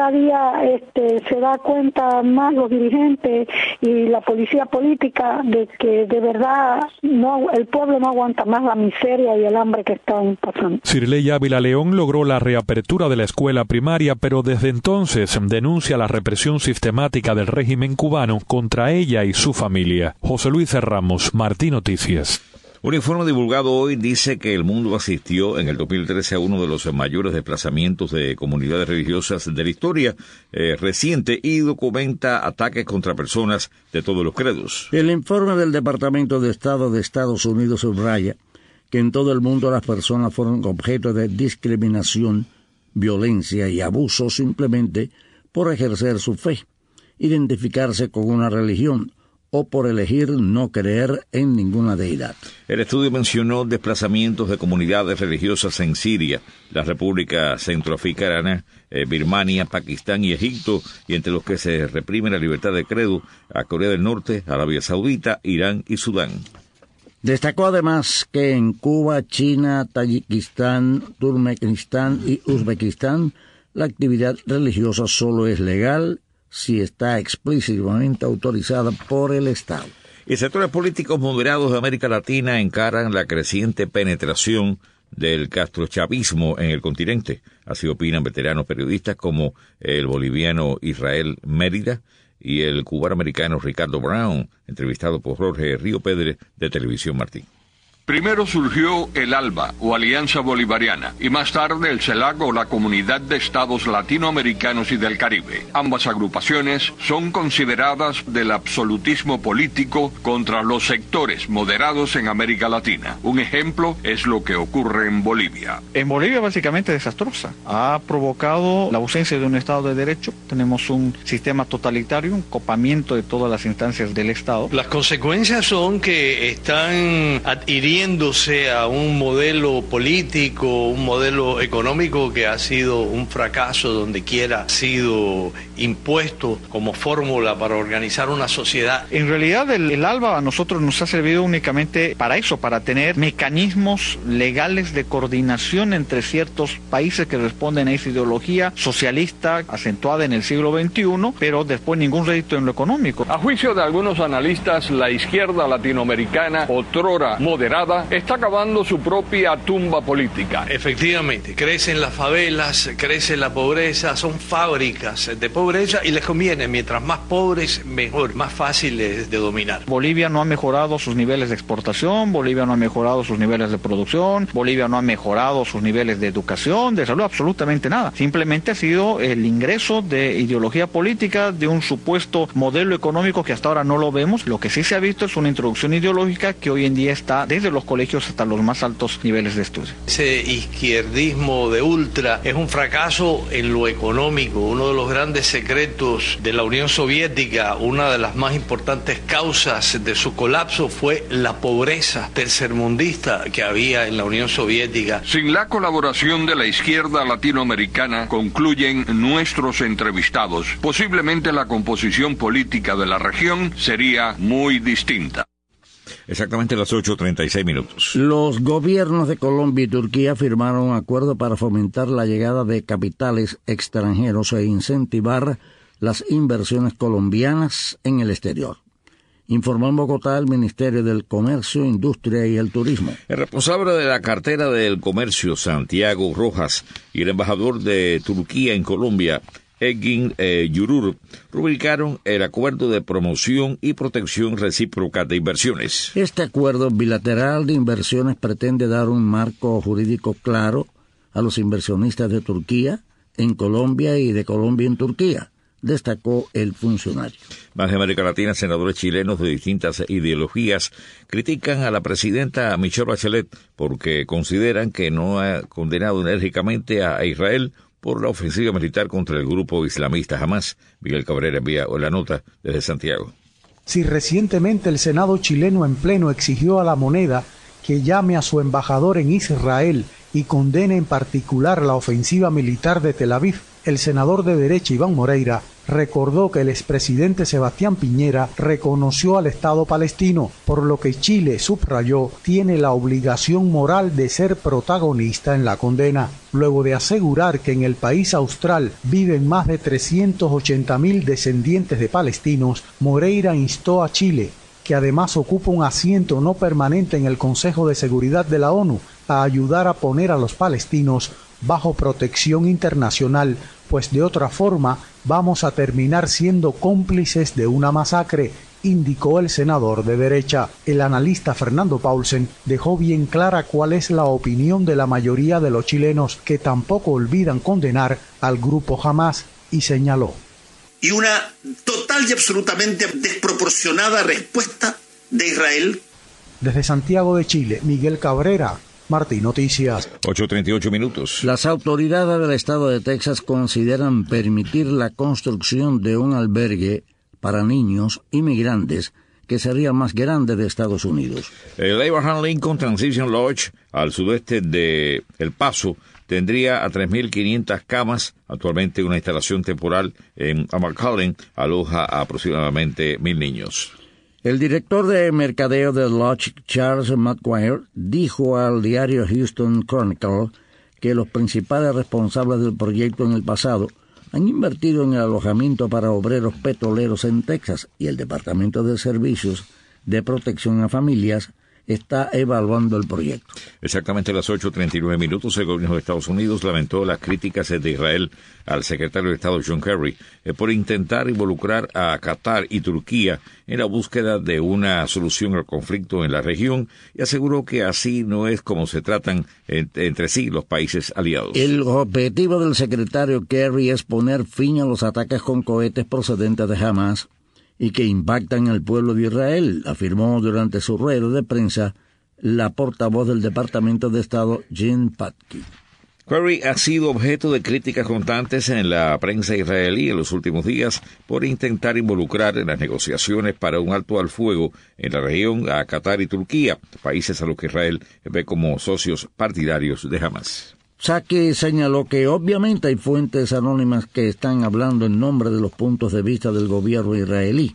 cada día se da cuenta más los dirigentes y la policía política de que de verdad el pueblo no aguanta más la miseria y el hambre que están pasando. Cirley Ávila León logró la reapertura de la escuela primaria, pero desde entonces denuncia la represión sistemática del régimen cubano contra ella y su familia. José Luis Ramos, Martí Noticias. Un informe divulgado hoy dice que el mundo asistió en el 2013 a uno de los mayores desplazamientos de comunidades religiosas de la historia reciente y documenta ataques contra personas de todos los credos. El informe del Departamento de Estado de Estados Unidos subraya que en todo el mundo las personas fueron objeto de discriminación, violencia y abuso simplemente por ejercer su fe, identificarse con una religión o por elegir no creer en ninguna deidad. El estudio mencionó desplazamientos de comunidades religiosas en Siria, la República Centroafricana, Birmania, Pakistán y Egipto, y entre los que se reprime la libertad de credo a Corea del Norte, Arabia Saudita, Irán y Sudán. Destacó además que en Cuba, China, Tayikistán, Turkmenistán y Uzbekistán la actividad religiosa solo es legal si está explícitamente autorizada por el Estado. Y sectores políticos moderados de América Latina encaran la creciente penetración del castrochavismo en el continente. Así opinan veteranos periodistas como el boliviano Israel Mérida y el cubano-americano Ricardo Brown, entrevistado por Jorge Río Pedre de Televisión Martí. Primero surgió el ALBA, o Alianza Bolivariana, y más tarde el CELAC, o la Comunidad de Estados Latinoamericanos y del Caribe. Ambas agrupaciones son consideradas del absolutismo político contra los sectores moderados en América Latina. Un ejemplo es lo que ocurre en Bolivia. En Bolivia básicamente desastrosa. Ha provocado la ausencia de un Estado de Derecho. Tenemos un sistema totalitario, un copamiento de todas las instancias del Estado. Las consecuencias son que están adhiriendo a un modelo político, un modelo económico que ha sido un fracaso donde quiera ha sido impuesto como fórmula para organizar una sociedad. En realidad el ALBA a nosotros nos ha servido únicamente para eso, para tener mecanismos legales de coordinación entre ciertos países que responden a esa ideología socialista acentuada en el siglo XXI, pero después ningún rédito en lo económico. A juicio de algunos analistas, la izquierda latinoamericana, otrora moderada, está cavando su propia tumba política. Efectivamente, crecen las favelas, crece la pobreza, son fábricas de pobreza y les conviene, mientras más pobres, mejor, más fáciles de dominar. Bolivia no ha mejorado sus niveles de exportación, Bolivia no ha mejorado sus niveles de producción, Bolivia no ha mejorado sus niveles de educación, de salud, absolutamente nada. Simplemente ha sido el ingreso de ideología política de un supuesto modelo económico que hasta ahora no lo vemos. Lo que sí se ha visto es una introducción ideológica que hoy en día está desde los colegios hasta los más altos niveles de estudio. Ese izquierdismo de ultra es un fracaso en lo económico. Uno de los grandes secretos de la Unión Soviética, una de las más importantes causas de su colapso fue la pobreza tercermundista que había en la Unión Soviética. Sin la colaboración de la izquierda latinoamericana, concluyen nuestros entrevistados, posiblemente la composición política de la región sería muy distinta. Exactamente las 8:36. Los gobiernos de Colombia y Turquía firmaron un acuerdo para fomentar la llegada de capitales extranjeros e incentivar las inversiones colombianas en el exterior. Informó en Bogotá el Ministerio del Comercio, Industria y el Turismo. El responsable de la cartera del comercio, Santiago Rojas, y el embajador de Turquía en Colombia, Engin Yurur, rubricaron el acuerdo de promoción y protección recíproca de inversiones. Este acuerdo bilateral de inversiones pretende dar un marco jurídico claro a los inversionistas de Turquía en Colombia y de Colombia en Turquía, destacó el funcionario. Más de América Latina, senadores chilenos de distintas ideologías critican a la presidenta Michelle Bachelet porque consideran que no ha condenado enérgicamente a Israel por la ofensiva militar contra el grupo islamista Hamas. Miguel Cabrera envía la nota desde Santiago. Si recientemente el Senado chileno en pleno exigió a la moneda que llame a su embajador en Israel y condene en particular la ofensiva militar de Tel Aviv, el senador de derecha Iván Moreira recordó que el expresidente Sebastián Piñera reconoció al Estado palestino, por lo que Chile, subrayó, tiene la obligación moral de ser protagonista en la condena. Luego de asegurar que en el país austral viven más de 380.000 descendientes de palestinos, Moreira instó a Chile, que además ocupa un asiento no permanente en el Consejo de Seguridad de la ONU, a ayudar a poner a los palestinos bajo protección internacional, pues de otra forma vamos a terminar siendo cómplices de una masacre, indicó el senador de derecha. El analista Fernando Paulsen dejó bien clara cuál es la opinión de la mayoría de los chilenos, que tampoco olvidan condenar al grupo Hamás, y señaló: y una total y absolutamente desproporcionada respuesta de Israel. Desde Santiago de Chile, Miguel Cabrera, Martín Noticias. 8:38 minutos. Las autoridades del estado de Texas consideran permitir la construcción de un albergue para niños inmigrantes que sería el más grande de Estados Unidos. El Abraham Lincoln Transition Lodge, al sudeste de El Paso, tendría a 3.500 camas. Actualmente una instalación temporal en McAllen aloja a aproximadamente 1.000 niños. El director de mercadeo del Lodge, Charles McGuire, dijo al diario Houston Chronicle que los principales responsables del proyecto en el pasado han invertido en el alojamiento para obreros petroleros en Texas, y el Departamento de Servicios de Protección a Familias está evaluando el proyecto. Exactamente a las 8:39 minutos, el gobierno de Estados Unidos lamentó las críticas de Israel al secretario de Estado John Kerry por intentar involucrar a Qatar y Turquía en la búsqueda de una solución al conflicto en la región, y aseguró que así no es como se tratan entre sí los países aliados. El objetivo del secretario Kerry es poner fin a los ataques con cohetes procedentes de Hamás y que impactan al pueblo de Israel, afirmó durante su rueda de prensa la portavoz del Departamento de Estado, Jen Psaki. Kerry ha sido objeto de críticas constantes en la prensa israelí en los últimos días por intentar involucrar en las negociaciones para un alto al fuego en la región a Qatar y Turquía, países a los que Israel ve como socios partidarios de Hamás. Psaki señaló que obviamente hay fuentes anónimas que están hablando en nombre de los puntos de vista del gobierno israelí.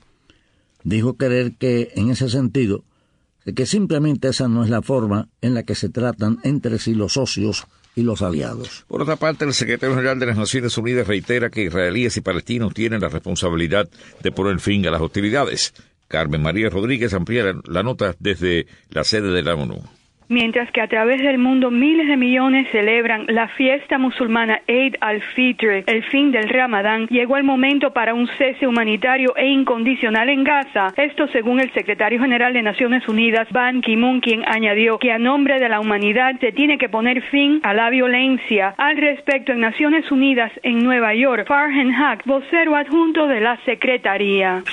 Dijo creer que, en ese sentido, que simplemente esa no es la forma en la que se tratan entre sí los socios y los aliados. Por otra parte, el secretario general de las Naciones Unidas reitera que israelíes y palestinos tienen la responsabilidad de poner fin a las hostilidades. Carmen María Rodríguez amplía la nota desde la sede de la ONU. Mientras que a través del mundo miles de millones celebran la fiesta musulmana Eid al-Fitr, el fin del Ramadán, llegó el momento para un cese humanitario e incondicional en Gaza. Esto según el secretario general de Naciones Unidas, Ban Ki-moon, quien añadió que a nombre de la humanidad se tiene que poner fin a la violencia. Al respecto, en Naciones Unidas en Nueva York, Farhan Haq, vocero adjunto de la Secretaría.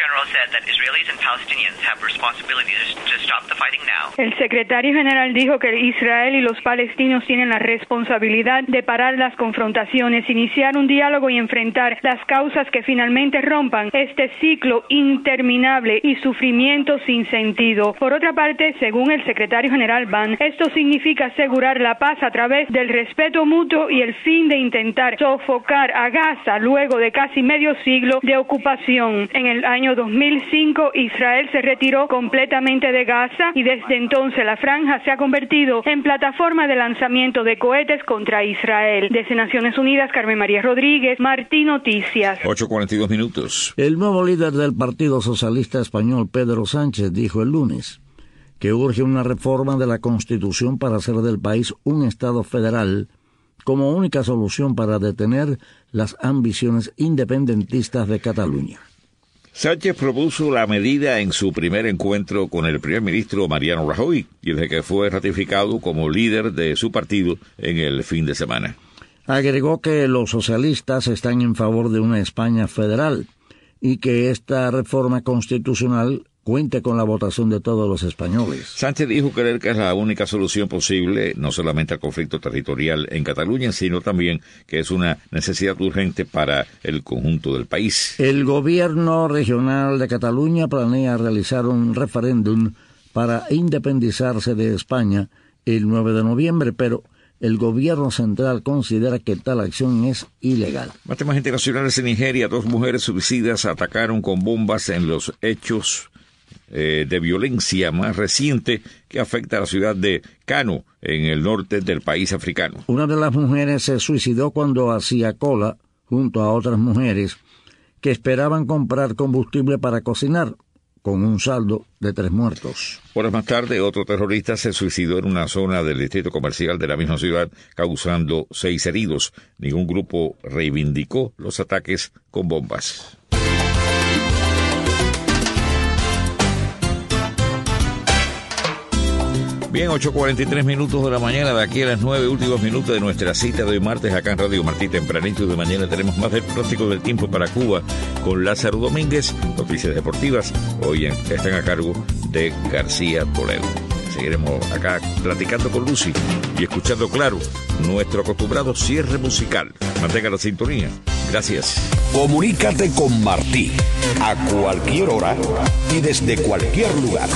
El secretario general dijo que Israel y los palestinos tienen la responsabilidad de parar las confrontaciones, iniciar un diálogo y enfrentar las causas que finalmente rompan este ciclo interminable y sufrimiento sin sentido. Por otra parte, según el secretario general Ban, esto significa asegurar la paz a través del respeto mutuo y el fin de intentar sofocar a Gaza luego de casi medio siglo de ocupación. En el año 2005, Israel se retiró completamente de Gaza y desde entonces la franja se ha convertido en plataforma de lanzamiento de cohetes contra Israel. Desde Naciones Unidas, Carmen María Rodríguez, Martín Noticias. 8:42 minutos. El nuevo líder del Partido Socialista Español, Pedro Sánchez, dijo el lunes que urge una reforma de la Constitución para hacer del país un Estado federal como única solución para detener las ambiciones independentistas de Cataluña. Sánchez propuso la medida en su primer encuentro con el primer ministro Mariano Rajoy, y desde que fue ratificado como líder de su partido en el fin de semana. Agregó que los socialistas están en favor de una España federal y que esta reforma constitucional cuente con la votación de todos los españoles. Sánchez dijo creer que es la única solución posible, no solamente al conflicto territorial en Cataluña, sino también que es una necesidad urgente para el conjunto del país. El gobierno regional de Cataluña planea realizar un referéndum para independizarse de España el 9 de noviembre, pero el gobierno central considera que tal acción es ilegal. Más temas internacionales en Nigeria. 2 mujeres suicidas atacaron con bombas en los hechos de violencia más reciente que afecta a la ciudad de Kano, en el norte del país africano. Una de las mujeres se suicidó cuando hacía cola junto a otras mujeres que esperaban comprar combustible para cocinar, con un saldo de 3 muertos. Horas más tarde, otro terrorista se suicidó en una zona del distrito comercial de la misma ciudad, causando 6 heridos. Ningún grupo reivindicó los ataques con bombas. Bien, 8:43 minutos de la mañana, de aquí a las 9, últimos minutos de nuestra cita de hoy martes acá en Radio Martí. Tempranito de mañana tenemos más del pronóstico del tiempo para Cuba con Lázaro Domínguez. Noticias deportivas hoy están a cargo de García Toledo. Seguiremos acá platicando con Lucy y escuchando claro nuestro acostumbrado cierre musical. Mantenga la sintonía. Gracias. Comunícate con Martí a cualquier hora y desde cualquier lugar.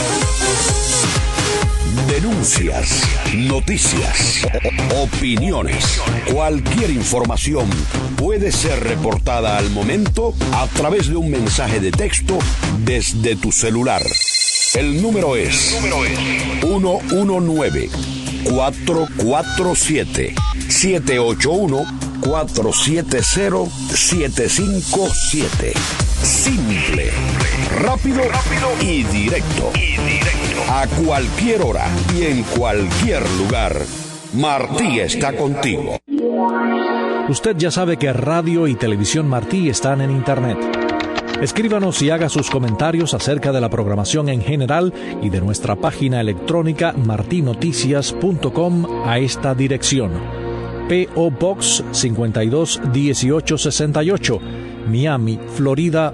Denuncias, noticias, opiniones, cualquier información puede ser reportada al momento a través de un mensaje de texto desde tu celular. El número es 1-1-9-447-781-470-757. Simple, rápido y directo. A cualquier hora y en cualquier lugar, Martí está contigo. Usted ya sabe que Radio y Televisión Martí están en Internet. Escríbanos y haga sus comentarios acerca de la programación en general y de nuestra página electrónica martinoticias.com a esta dirección: P.O. Box 521868, Miami, Florida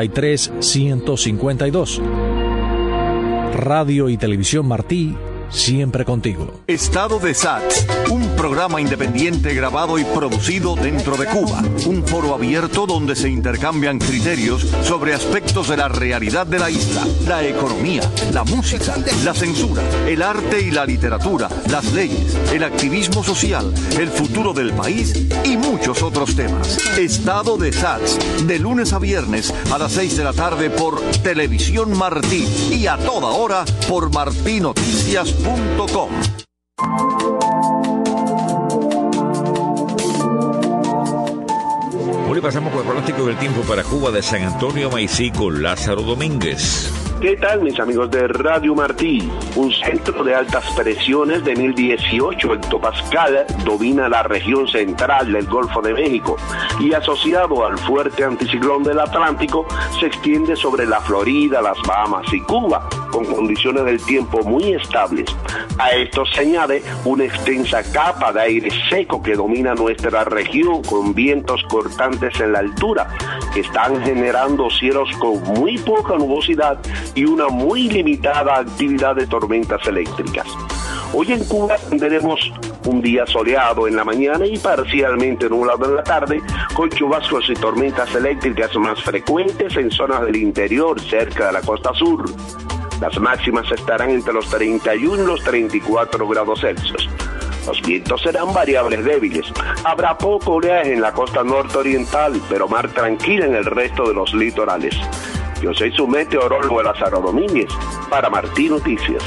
33152. Radio y Televisión Martí, siempre contigo. Estado de SATS, un programa independiente grabado y producido dentro de Cuba. Un foro abierto donde se intercambian criterios sobre aspectos de la realidad de la isla, la economía, la música, la censura, el arte y la literatura, las leyes, el activismo social, el futuro del país y muchos otros temas. Estado de SATS, de lunes a viernes a las 6 de la tarde por Televisión Martí y a toda hora por martinoticias.com. Hoy pasamos por el pronóstico del tiempo para Cuba de San Antonio Maicí con Lázaro Domínguez. ¿Qué tal, mis amigos de Radio Martí? Un centro de altas presiones de 1018 hectopascal domina la región central del Golfo de México y asociado al fuerte anticiclón del Atlántico se extiende sobre la Florida, las Bahamas y Cuba, con condiciones del tiempo muy estables. A esto se añade una extensa capa de aire seco que domina nuestra región con vientos cortantes en la altura, que están generando cielos con muy poca nubosidad y una muy limitada actividad de tormentas eléctricas. Hoy en Cuba tendremos un día soleado en la mañana y parcialmente nublado en la tarde, con chubascos y tormentas eléctricas más frecuentes en zonas del interior cerca de la costa sur. Las máximas estarán entre los 31 y los 34 grados Celsius. Los vientos serán variables débiles. Habrá poco oleaje en la costa norte-oriental, pero mar tranquila en el resto de los litorales. Yo soy su meteorólogo Lázaro Domínguez para Martí Noticias.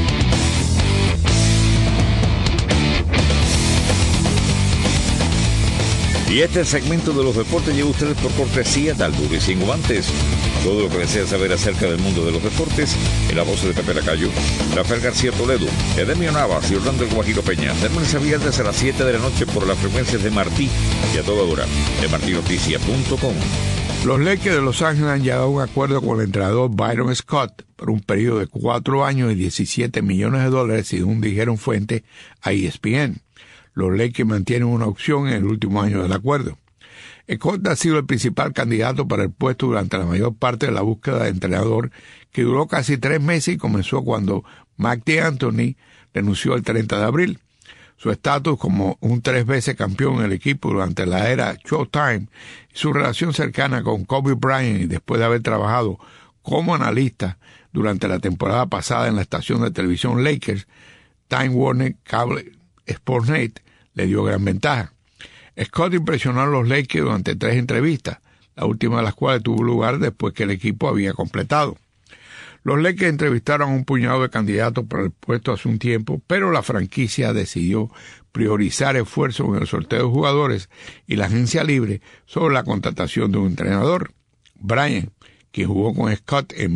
Y este segmento de los deportes llega a ustedes por cortesía de Albur y Sin Guantes. Todo lo que desea saber acerca del mundo de los deportes en la voz de Pepe Lacayo, Rafael García Toledo, Edemio Navas y Orlando El Guajiro Peña. De lunes a viernes a las 7 de la noche por las frecuencias de Martí y a toda hora de martinoticias.com. Los Lakers de Los Ángeles han llegado a un acuerdo con el entrenador Byron Scott por un periodo de 4 años y $17 millones, según dijeron fuentes a ESPN. Los Lakers mantienen una opción en el último año del acuerdo. Scott ha sido el principal candidato para el puesto durante la mayor parte de la búsqueda de entrenador, que duró casi 3 meses y comenzó cuando Mike D'Antoni renunció el 30 de abril. Su estatus como un 3 veces campeón en el equipo durante la era Showtime y su relación cercana con Kobe Bryant y después de haber trabajado como analista durante la temporada pasada en la estación de televisión Lakers, Time Warner Cable Sportsnet le dio gran ventaja. Scott impresionó a los Lakers durante 3 entrevistas, la última de las cuales tuvo lugar después que el equipo había completado. Los Lakers entrevistaron a un puñado de candidatos para el puesto hace un tiempo, pero la franquicia decidió priorizar esfuerzos en el sorteo de jugadores y la agencia libre sobre la contratación de un entrenador. Bryant, que jugó con Scott en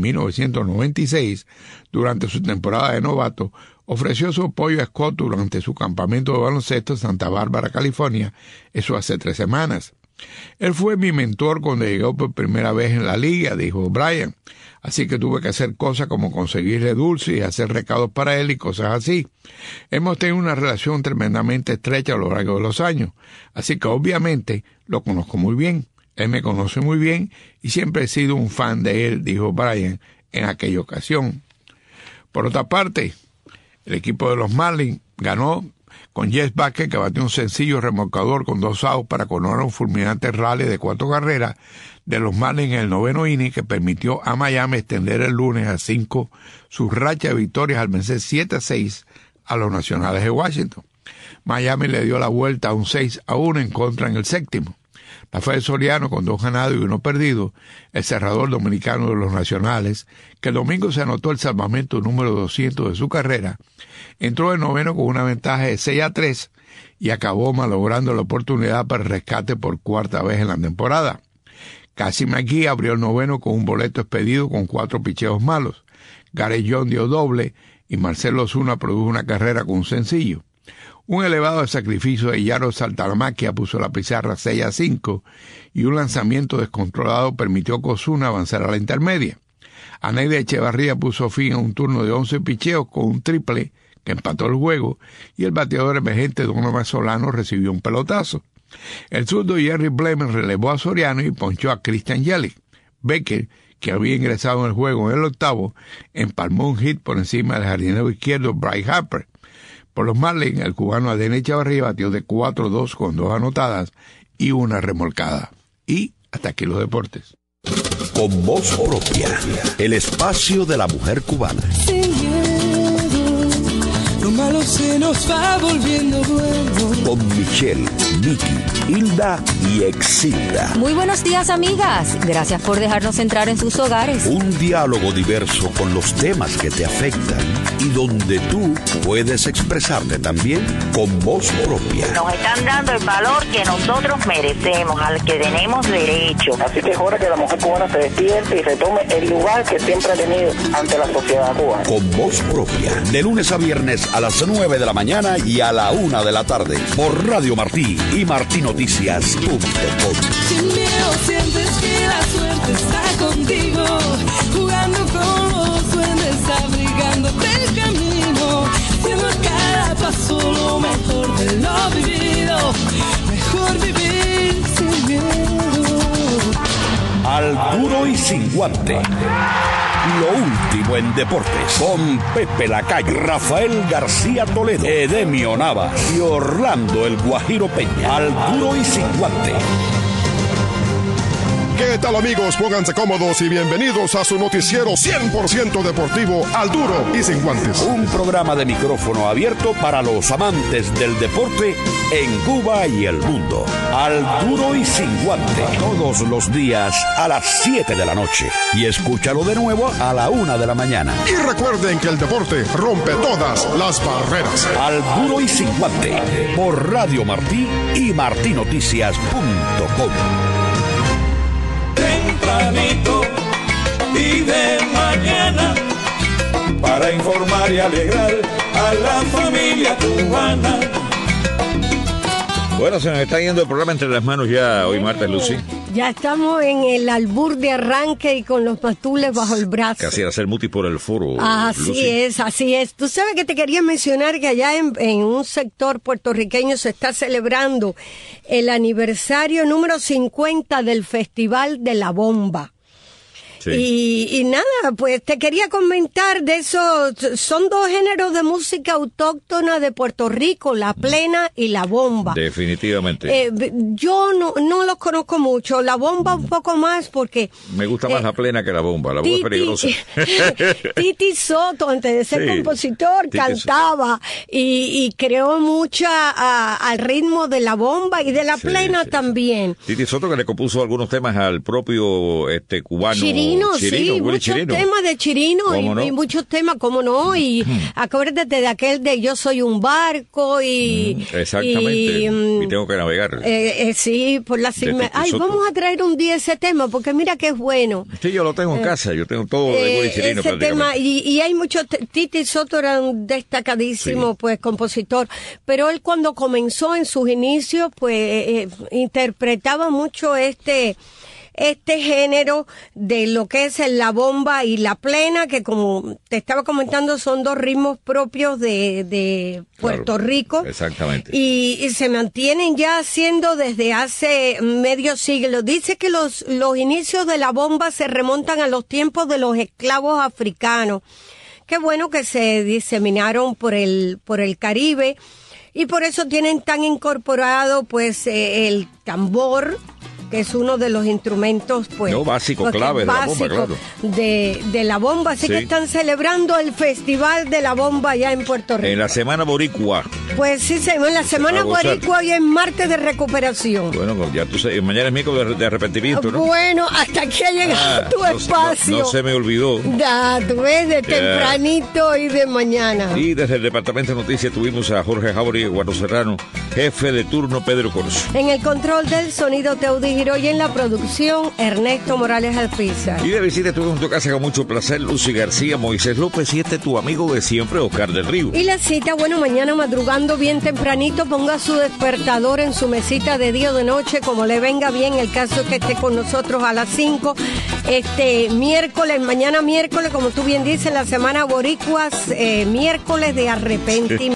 1996 durante su temporada de novato, ofreció su apoyo a Scott durante su campamento de baloncesto en Santa Bárbara, California, eso hace 3 semanas. Él fue mi mentor cuando llegó por primera vez en la liga, dijo Bryant, así que tuve que hacer cosas como conseguirle dulces y hacer recados para él y cosas así. Hemos tenido una relación tremendamente estrecha a lo largo de los años, así que obviamente lo conozco muy bien. Él me conoce muy bien y siempre he sido un fan de él, dijo Bryant en aquella ocasión. Por otra parte, el equipo de los Marlins ganó con Jess Vázquez, que batió un sencillo remolcador con 2 outs para coronar un fulminante rally de 4 carreras de los Marlins en el 9º inning, que permitió a Miami extender el lunes a 5 su racha de victorias al vencer 7-6 a los Nacionales de Washington. Miami le dio la vuelta a un 6-1 en contra en el 7º. Rafael Soriano, con 2 ganados y 1 perdido, el cerrador dominicano de los Nacionales, que el domingo se anotó el salvamento número 200 de su carrera, entró en 9º con una ventaja de 6-3 y acabó malogrando la oportunidad para el rescate por 4ª vez en la temporada. Cassie McGee abrió el 9º con un boleto expedido con 4 picheos malos. Gary John dio doble y Marcelo Ozuna produjo una carrera con un sencillo. Un elevado de sacrificio de Yaro Saltalamacchia puso la pizarra 6-5 y un lanzamiento descontrolado permitió que Ozuna avanzara a la intermedia. Aneide Echevarría puso fin a un turno de 11 picheos con un triple que empató el juego y el bateador emergente Donovan Solano recibió un pelotazo. El zurdo Jerry Blemen relevó a Soriano y ponchó a Christian Yelich. Baker, que había ingresado en el juego en el 8º, empalmó un hit por encima del jardinero izquierdo Bryce Harper. Por los Marlins, el cubano Aden Echevarría batió de 4-2 con 2 anotadas y 1 remolcada. Y hasta aquí los deportes. Con voz propia, el espacio de la mujer cubana. Sin miedo, lo malo se nos va volviendo bueno. Con Michelle, Vicky, Hilda y Exilda. Muy buenos días, amigas. Gracias por dejarnos entrar en sus hogares. Un diálogo diverso con los temas que te afectan y donde tú puedes expresarte también con voz propia. Nos están dando el valor que nosotros merecemos, al que tenemos derecho. Así que es hora que la mujer cubana se despierte y retome el lugar que siempre ha tenido ante la sociedad cubana. Con voz propia, de lunes a viernes a las 9 de la mañana y a la 1 de la tarde, por Radio Martí y martinoticias.com. Sin miedo sientes que la suerte está contigo, jugando con los duendes, abrigándote el camino, haciendo cada paso lo mejor de lo vivido, mejor vivir sin miedo. Al duro y sin guante. Lo último en deportes, con Pepe Lacayo, Rafael García Toledo, Edemio Navas y Orlando el Guajiro Peña. Al duro y sin guante. ¿Qué tal, amigos? Pónganse cómodos y bienvenidos a su noticiero 100% deportivo, Al duro y sin guantes. Un programa de micrófono abierto para los amantes del deporte en Cuba y el mundo. Al duro y sin guante. Todos los días a las 7 de la noche. Y escúchalo de nuevo a la 1 de la mañana. Y recuerden que el deporte rompe todas las barreras. Al duro y sin guante. Por Radio Martí y martinoticias.com. Tempranito y de mañana, para informar y alegrar a la familia cubana. Bueno, se nos está yendo el programa entre las manos ya hoy martes, Lucy. Ya estamos en el albur de arranque y con los matules bajo el brazo. Casi hacer muti por el foro. Así es. Tú sabes que te quería mencionar que allá en un sector puertorriqueño se está celebrando el aniversario número 50 del Festival de la Bomba. Sí. Y nada, pues te quería comentar de eso. Son dos géneros de música autóctona de Puerto Rico, la plena y la bomba. Definitivamente. Yo no los conozco mucho, la bomba un poco más porque... Me gusta más la plena que la bomba es peligrosa. Titi Soto, antes de ser compositor, cantaba y creó mucha al ritmo de la bomba y de la plena también. Titi Soto, que le compuso algunos temas al propio cubano Chirino, sí, muchos Chirino. Temas de Chirino y muchos temas, cómo no, y acuérdate de aquel de Yo soy un barco y... Exactamente, y tengo que navegar. Sí, por la vamos a traer un día ese tema, porque mira que es bueno. Sí, yo lo tengo en casa, yo tengo todo de Willy Chirino ese tema, y hay muchos... Titi Soto era un destacadísimo pues compositor, pero él cuando comenzó en sus inicios pues interpretaba mucho este género de lo que es la bomba y la plena, que como te estaba comentando son dos ritmos propios de Puerto Rico. Exactamente. Y se mantienen ya haciendo desde hace medio siglo. Dice que los inicios de la bomba se remontan a los tiempos de los esclavos africanos. Qué bueno que se diseminaron por el Caribe y por eso tienen tan incorporado pues el tambor, que es uno de los instrumentos pues básico, clave de la bomba, claro. De la bomba, así que están celebrando el Festival de la Bomba allá en Puerto Rico. En la Semana Boricua. Pues sí, en la Semana Boricua hoy es martes de recuperación. Bueno, ya tú sabes, mañana es miércoles de arrepentimiento, ¿no? Bueno, hasta aquí ha llegado tu espacio. No se me olvidó. Ya, tú ves, de tempranito y de mañana. Y desde el Departamento de Noticias tuvimos a Jorge Jauregui, Eduardo Serrano, jefe de turno Pedro Corso. En el control del sonido Teudi Giró y en la producción Ernesto Morales Alpizar. Y de visita estuvimos en tu casa con mucho placer, Lucy García, Moisés López y tu amigo de siempre, Oscar del Río. Y la cita, bueno, mañana madrugando bien tempranito, ponga su despertador en su mesita de día o de noche, como le venga bien, el caso es que esté con nosotros a las 5. Mañana miércoles, como tú bien dices, la Semana Boricuas, miércoles de arrepentimiento.